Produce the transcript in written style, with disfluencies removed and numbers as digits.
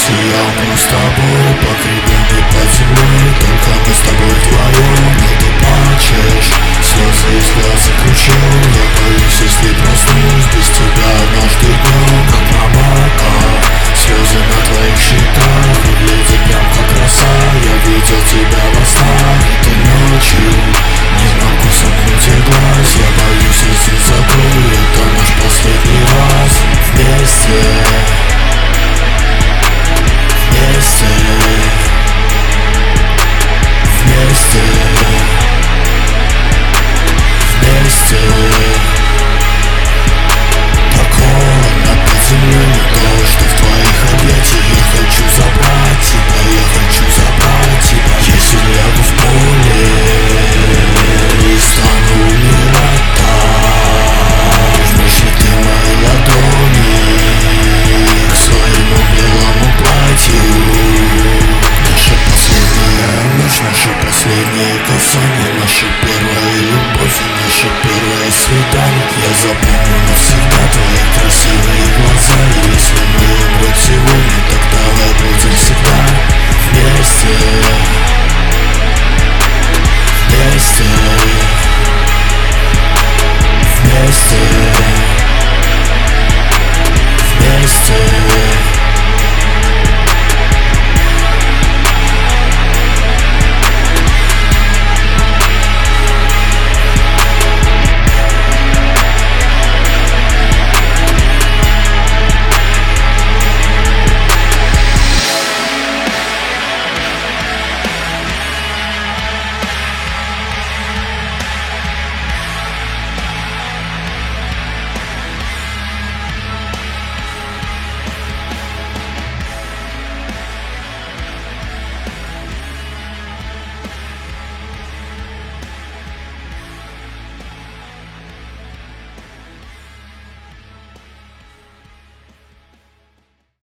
Сиял с тобой, погребенный под землей. Только мы с тобой вдвоем, но ты плачешь, слезы из глаз заключил. Я боюсь, если проснусь без тебя однажды днем, как промока слезы на твоих щеках.